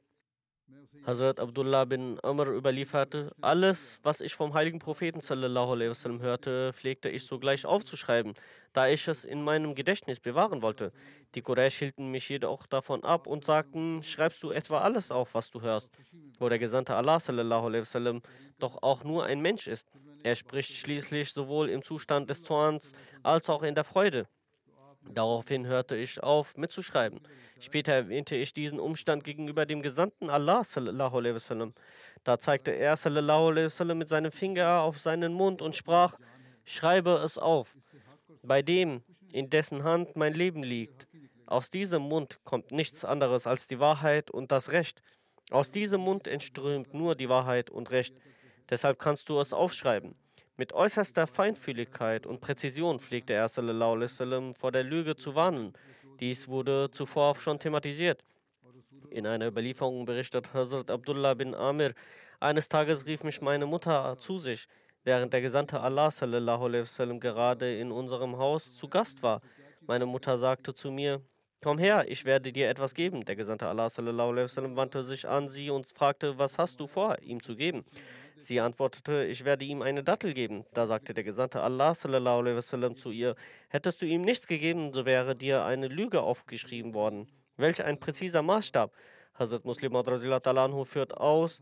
Hazrat Abdullah bin Amr überlieferte: Alles, was ich vom heiligen Propheten sallallahu alaihi wasallam hörte, pflegte ich sogleich aufzuschreiben, da ich es in meinem Gedächtnis bewahren wollte. Die Quraysh hielten mich jedoch davon ab und sagten: Schreibst du etwa alles auf, was du hörst, wo der Gesandte Allah sallallahu alaihi wasallam doch auch nur ein Mensch ist? Er spricht schließlich sowohl im Zustand des Zorns als auch in der Freude. Daraufhin hörte ich auf, mitzuschreiben. Später erwähnte ich diesen Umstand gegenüber dem Gesandten Allah sallallahu alaihi wasallam. Da zeigte er sallallahu alaihi wasallam mit seinem Finger auf seinen Mund und sprach: Schreibe es auf, bei dem, in dessen Hand mein Leben liegt. Aus diesem Mund kommt nichts anderes als die Wahrheit und das Recht. Aus diesem Mund entströmt nur die Wahrheit und Recht. Deshalb kannst du es aufschreiben. Mit äußerster Feinfühligkeit und Präzision pflegte er sallallahu alaihi wasallam vor der Lüge zu warnen. Dies wurde zuvor schon thematisiert. In einer Überlieferung berichtet Hazrat Abdullah bin Amir: Eines Tages rief mich meine Mutter zu sich, während der Gesandte Allah sallallahu alaihi wasallam gerade in unserem Haus zu Gast war. Meine Mutter sagte zu mir: Komm her, ich werde dir etwas geben. Der Gesandte Allah sallallahu alaihi wasallam wandte sich an sie und fragte: Was hast du vor, ihm zu geben? Sie antwortete: Ich werde ihm eine Dattel geben. Da sagte der Gesandte Allah sallallahu alaihi wasallam zu ihr: Hättest du ihm nichts gegeben, so wäre dir eine Lüge aufgeschrieben worden. Welch ein präziser Maßstab! Hazrat Muslim Maud radhiyallahu anhu führt aus: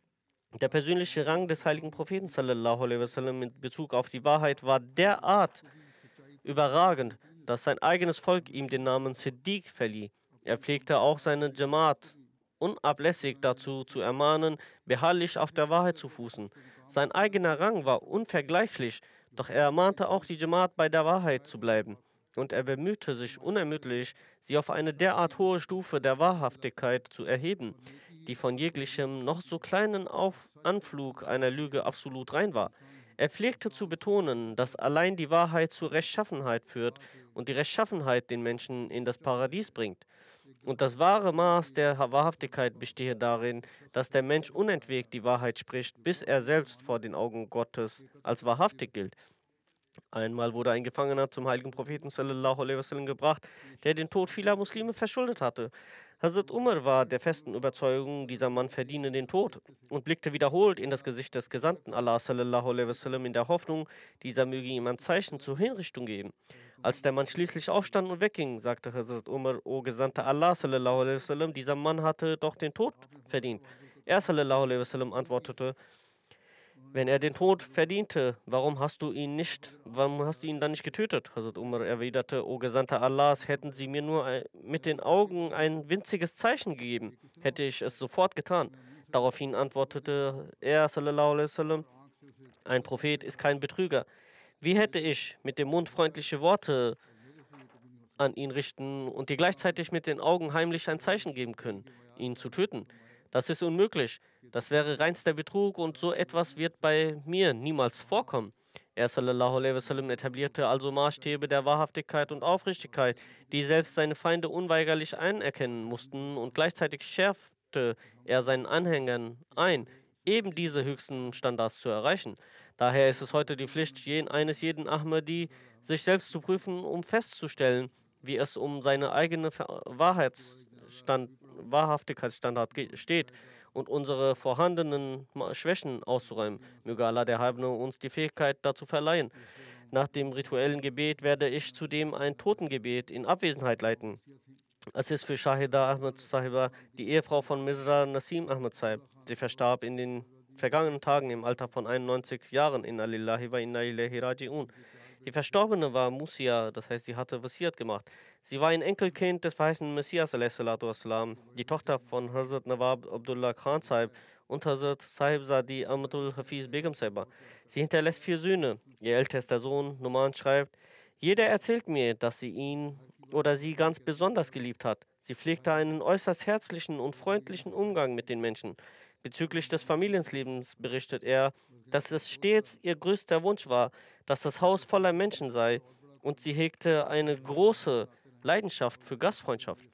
Der persönliche Rang des heiligen Propheten sallallahu alaihi wasallam in Bezug auf die Wahrheit war derart überragend, dass sein eigenes Volk ihm den Namen Siddiq verlieh. Er pflegte auch seine Jamaat unablässig dazu zu ermahnen, beharrlich auf der Wahrheit zu fußen. Sein eigener Rang war unvergleichlich, doch er ermahnte auch die Jamaat, bei der Wahrheit zu bleiben. Und er bemühte sich unermüdlich, sie auf eine derart hohe Stufe der Wahrhaftigkeit zu erheben, die von jeglichem noch so kleinen auf Anflug einer Lüge absolut rein war. Er pflegte zu betonen, dass allein die Wahrheit zur Rechtschaffenheit führt und die Rechtschaffenheit den Menschen in das Paradies bringt. Und das wahre Maß der Wahrhaftigkeit bestehe darin, dass der Mensch unentwegt die Wahrheit spricht, bis er selbst vor den Augen Gottes als wahrhaftig gilt. Einmal wurde ein Gefangener zum heiligen Propheten sallallahu alaihi wasallam gebracht, der den Tod vieler Muslime verschuldet hatte. Hazrat Umar war der festen Überzeugung, dieser Mann verdiene den Tod, und blickte wiederholt in das Gesicht des Gesandten Allah sallallahu alaihi wasallam in der Hoffnung, dieser möge ihm ein Zeichen zur Hinrichtung geben. Als der Mann schließlich aufstand und wegging, sagte Hazrat Umar: O Gesandter Allah sallallahu alaihi wasallam, dieser Mann hatte doch den Tod verdient. Er sallallahu alaihi wasallam antwortete: Wenn er den Tod verdiente, warum hast du ihn nicht, warum hast du ihn dann nicht getötet? Hazrat Umar erwiderte: O Gesandter Allahs, hätten sie mir nur mit den Augen ein winziges Zeichen gegeben, hätte ich es sofort getan. Daraufhin antwortete er sallallahu alaihi wasallam: Ein Prophet ist kein Betrüger. Wie hätte ich mit dem Mund freundliche Worte an ihn richten und dir gleichzeitig mit den Augen heimlich ein Zeichen geben können, ihn zu töten? Das ist unmöglich. Das wäre reinster Betrug und so etwas wird bei mir niemals vorkommen. Er sallallahu alaihi wasallam etablierte also Maßstäbe der Wahrhaftigkeit und Aufrichtigkeit, die selbst seine Feinde unweigerlich anerkennen mussten, und gleichzeitig schärfte er seinen Anhängern ein, eben diese höchsten Standards zu erreichen. Daher ist es heute die Pflicht jeden, eines jeden Ahmadi, sich selbst zu prüfen, um festzustellen, wie es um seine eigene Wahrheitsstand, Wahrhaftigkeitsstandard steht und unsere vorhandenen Schwächen auszuräumen. Möge Allah der Erhabene uns die Fähigkeit dazu verleihen. Nach dem rituellen Gebet werde ich zudem ein Totengebet in Abwesenheit leiten. Es ist für Shahida Ahmed Sahiba, die Ehefrau von Mirza Nasim Ahmed Sahib. Sie verstarb in den vergangenen Tagen im Alter von einundneunzig Jahren. Inna lillahi wa inna ilaihi raji'un. Die Verstorbene war Musia, das heißt, sie hatte Wasiat gemacht. Sie war ein Enkelkind des verheißenen Messias, wassalam, die Tochter von Hazrat Nawab Abdullah Khan Sahib und Hazrat Sahib Zadi Ahmadul Hafiz Begum Sahiba. Sie hinterlässt vier Söhne. Ihr ältester Sohn, Numan, schreibt: Jeder erzählt mir, dass sie ihn oder sie ganz besonders geliebt hat. Sie pflegte einen äußerst herzlichen und freundlichen Umgang mit den Menschen. Bezüglich des Familienlebens berichtet er, dass es stets ihr größter Wunsch war, dass das Haus voller Menschen sei, und sie hegte eine große Leidenschaft für Gastfreundschaft.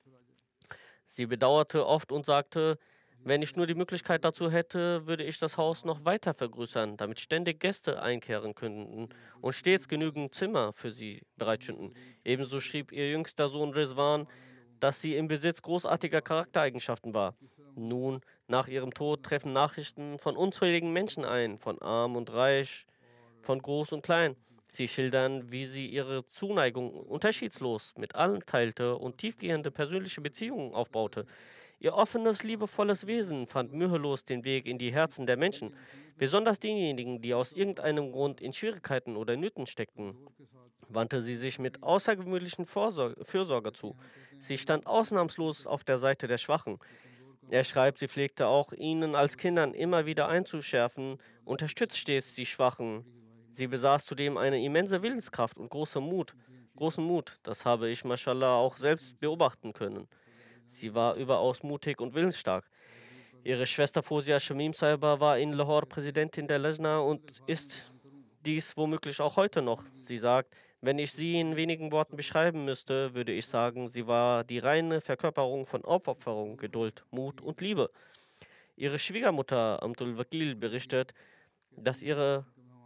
Sie bedauerte oft und sagte, wenn ich nur die Möglichkeit dazu hätte, würde ich das Haus noch weiter vergrößern, damit ständig Gäste einkehren könnten und stets genügend Zimmer für sie bereitstünden. Ebenso schrieb ihr jüngster Sohn Rizwan, dass sie im Besitz großartiger Charaktereigenschaften war. Nun, nach ihrem Tod treffen Nachrichten von unzähligen Menschen ein, von arm und reich, von groß und klein. Sie schildern, wie sie ihre Zuneigung unterschiedslos mit allen teilte und tiefgehende persönliche Beziehungen aufbaute. Ihr offenes, liebevolles Wesen fand mühelos den Weg in die Herzen der Menschen, besonders denjenigen, die aus irgendeinem Grund in Schwierigkeiten oder Nöten steckten. Wandte sie sich mit außergewöhnlichen Vorsor- Fürsorge zu. Sie stand ausnahmslos auf der Seite der Schwachen. Er schreibt, sie pflegte auch ihnen als Kindern immer wieder einzuschärfen, unterstützt stets die Schwachen. Sie besaß zudem eine immense Willenskraft und großen Mut. Großen Mut, das habe ich, mashallah, auch selbst beobachten können. Sie war überaus mutig und willensstark. Ihre Schwester Fozia Shamim Sahiba war in Lahore Präsidentin der Lajna und ist dies womöglich auch heute noch. Sie sagt, wenn ich sie in wenigen Worten beschreiben müsste, würde ich sagen, sie war die reine Verkörperung von Aufopferung, Geduld, Mut und Liebe. Ihre Schwiegermutter Amtul Wakil berichtet, dass ihre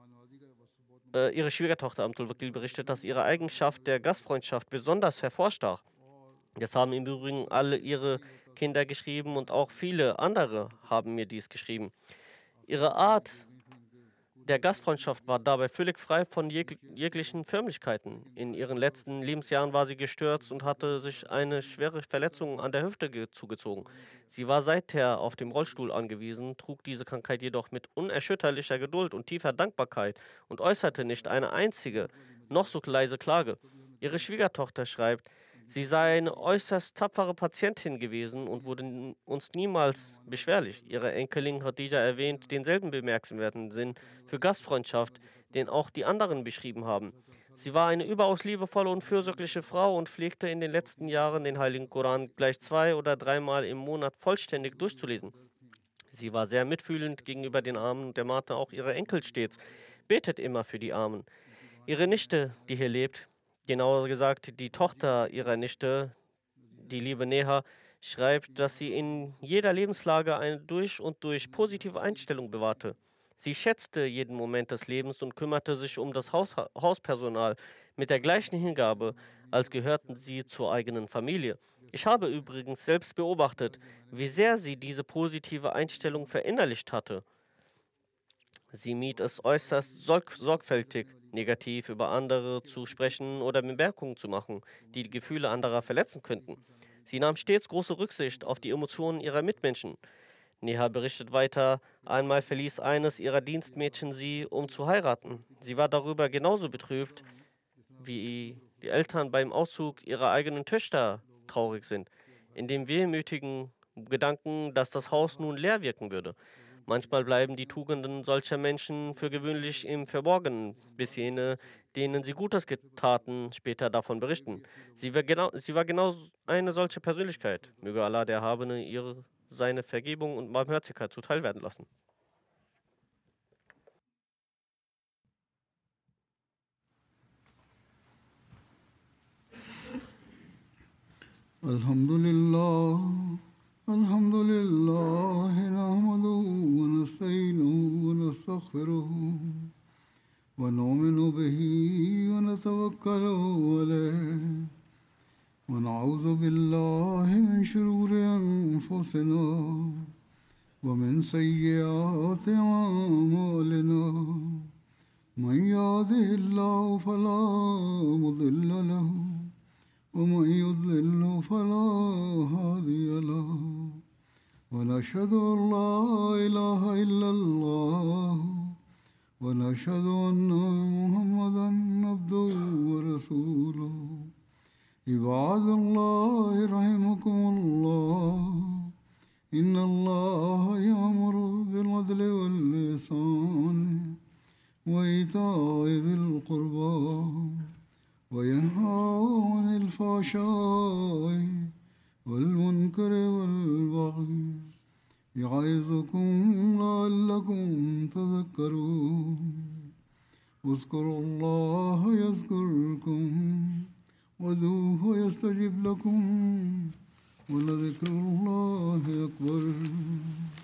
äh, ihre Schwiegertochter Amtul Wakil berichtet, dass ihre Eigenschaft der Gastfreundschaft besonders hervorstach. Das haben im Übrigen alle ihre Kinder geschrieben und auch viele andere haben mir dies geschrieben. Ihre Art der Gastfreundschaft war dabei völlig frei von jeg jeglichen Förmlichkeiten. In ihren letzten Lebensjahren war sie gestürzt und hatte sich eine schwere Verletzung an der Hüfte zugezogen. Sie war seither auf dem Rollstuhl angewiesen, trug diese Krankheit jedoch mit unerschütterlicher Geduld und tiefer Dankbarkeit und äußerte nicht eine einzige, noch so leise Klage. Ihre Schwiegertochter schreibt, sie sei eine äußerst tapfere Patientin gewesen und wurde uns niemals beschwerlich. Ihre Enkelin Khadija erwähnt denselben bemerkenswerten Sinn für Gastfreundschaft, den auch die anderen beschrieben haben. Sie war eine überaus liebevolle und fürsorgliche Frau und pflegte in den letzten Jahren den Heiligen Koran gleich zwei- oder dreimal im Monat vollständig durchzulesen. Sie war sehr mitfühlend gegenüber den Armen und ermahnte auch ihre Enkel stets, betet immer für die Armen. Ihre Nichte, die hier lebt, genauer gesagt die Tochter ihrer Nichte, die liebe Neha, schreibt, dass sie in jeder Lebenslage eine durch und durch positive Einstellung bewahrte. Sie schätzte jeden Moment des Lebens und kümmerte sich um das Haus Hauspersonal mit der gleichen Hingabe, als gehörten sie zur eigenen Familie. Ich habe übrigens selbst beobachtet, wie sehr sie diese positive Einstellung verinnerlicht hatte. Sie mied es äußerst sorg sorgfältig, negativ über andere zu sprechen oder Bemerkungen zu machen, die die Gefühle anderer verletzen könnten. Sie nahm stets große Rücksicht auf die Emotionen ihrer Mitmenschen. Neha berichtet weiter, einmal verließ eines ihrer Dienstmädchen sie, um zu heiraten. Sie war darüber genauso betrübt, wie die Eltern beim Auszug ihrer eigenen Töchter traurig sind, in dem wehmütigen Gedanken, dass das Haus nun leer wirken würde. Manchmal bleiben die Tugenden solcher Menschen für gewöhnlich im Verborgenen, bis jene, denen sie Gutes getaten, später davon berichten. Sie war genau, sie war genau eine solche Persönlichkeit. Möge Allah der Erhabene ihre, seine Vergebung und Barmherzigkeit zuteil werden lassen. Alhamdulillah, Alhamdulillah, nahmaduhu wa nasta'inuhu wa nastaghfiruhu wa nu'minu bihi wa natawakkalu alayhi wa na'udhu billahi min shururi anfusina wa min sayyiati a'malina من يهده الله فلا مضل له ومن يضلل فلا هادي له ونشهد أن لا إله إلا الله ونشهد أن محمدا عبده ورسوله عباد الله رحمكم الله إن الله يأمر بالعدل والإحسان وإيتاء ذي القربى وينهى عن الفحشاء والمنكر والبغي يعظكم لعلكم تذكرون اذكروا الله يذكركم وادعوه يستجب لكم ولذكر الله أكبر.